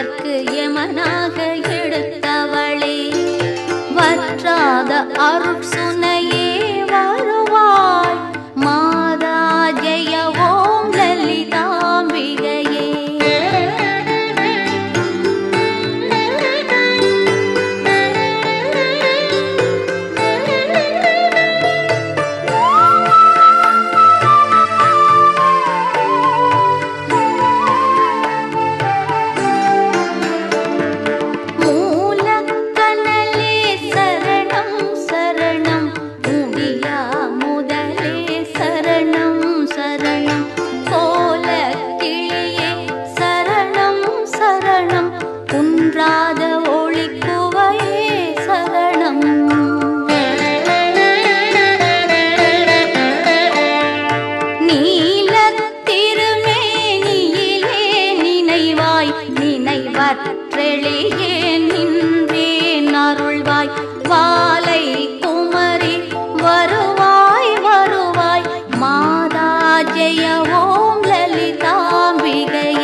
அவர்க்கு யமனாக எடுத்தவளே வற்றாத அருட்சுனையே வருவாய் மாதா ஜெய ஓம் லலிதாம்பிகையே. நினைவற்றெளியே நின்றேன் அருள்வாய் வாலை குமரி வருவாய் வருவாய் மாதா ஜெய ஓம் லலிதாம்பிகையே.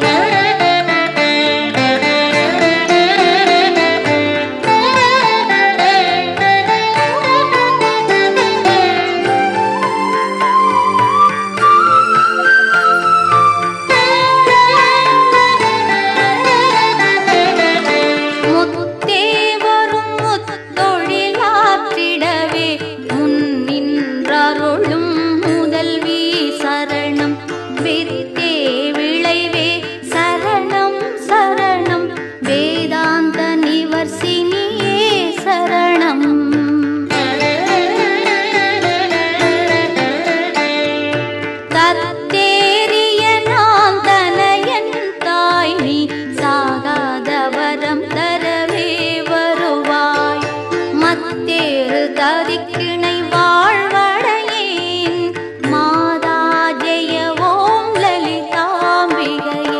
தரிக்கிணை வாழ்வடையேன் மாதா ஜெய ஓம் லலிதாம்பிகையே.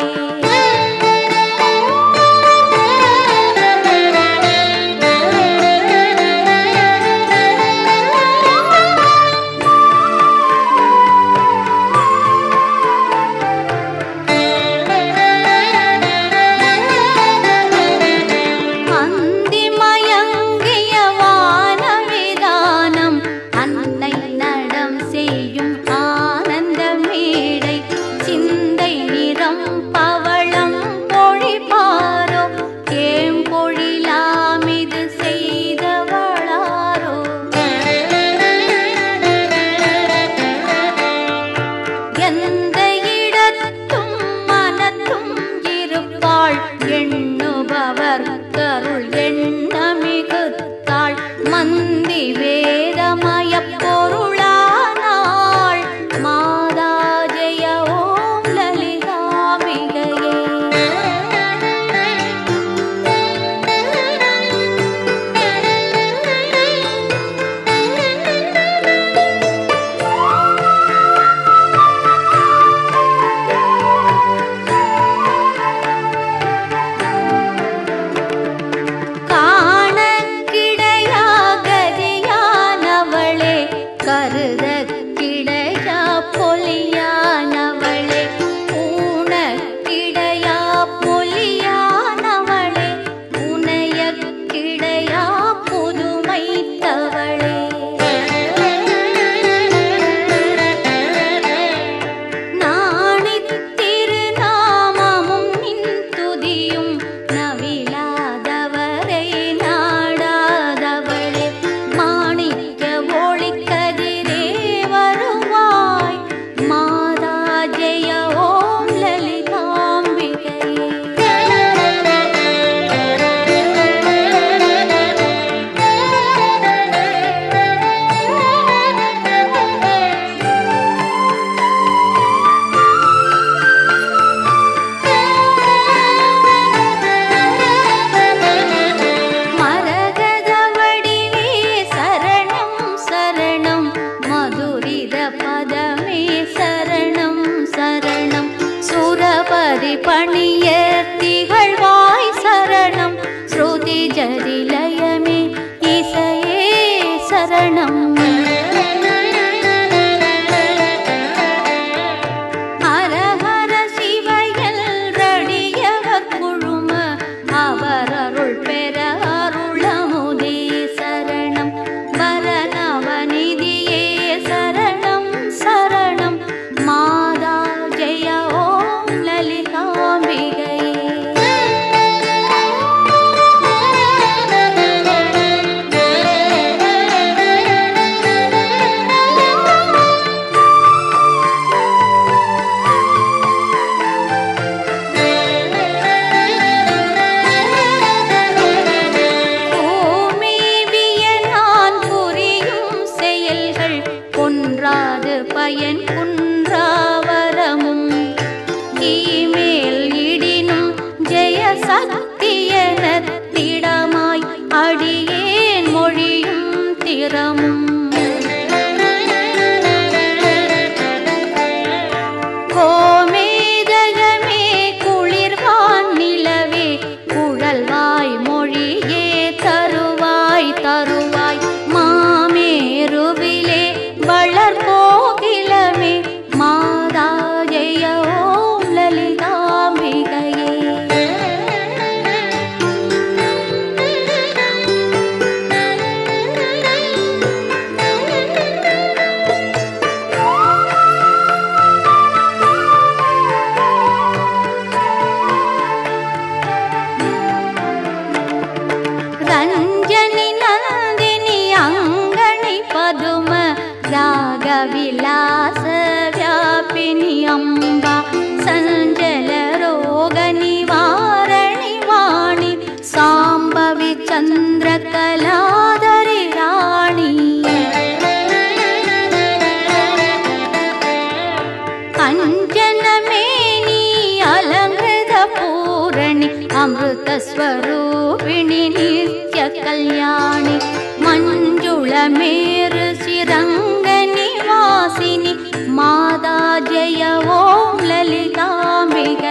எண்ணுபவர்க்கருள் எண்ணமிகுத்தாள் மந்தி வேதமய பொருளானாள் மாதா ஜெய ஓம் லலிதாம்பிகையே. கருத கிடையா பொலியானவளே ஊன கிடையா பொலியானவளே உனைய கிடையா புதுமைத்தவளே நாணித் திருநாமமும் நின் துதியும் நவிலாதவரை நாடாதவளே மாணிக்க ஒளிக்க மாதா ஜெய ஓம் லலிதாம்பிகையே. மரகத வடிவே சரணம் சரணம் மதுரித பதமே சரணம் சரணம் சுரபதி பணிய திகழ்வாய் சரணம் ஸ்ருதி ஜதிலயமே இசையே சரணம். ஹர ஹர சிவ எல்ரடியவர் குழும திடமாய் அடியேன் மொழியும் திறமும் கோமேதகமே குளிர்வான் நிலவே குழல்வாய் மொழியே தருவாய் தருவாய் மாமேருவிலே வளர்கோகிலமே மாதா ஜெய ஓம் லலிதாம்பிகையே. ரஞ்சனி நந்தினி அங்கணி பதும ராகவிலாச வியாபினி அம்பா சஞ்சல ரோக நிவாரணி வாணி சாம்பவி சந்திர கலாதரி ராணி அஞ்சனமேனி அலங்கிருத பூரணி அமிர்த ஸ்வரூபிணி நித்ய கல்யாணி மஞ்சுள மேரு சிரங்க நிவாசினி மாதா ஜெய ஓம் லலிதாம்பிகை.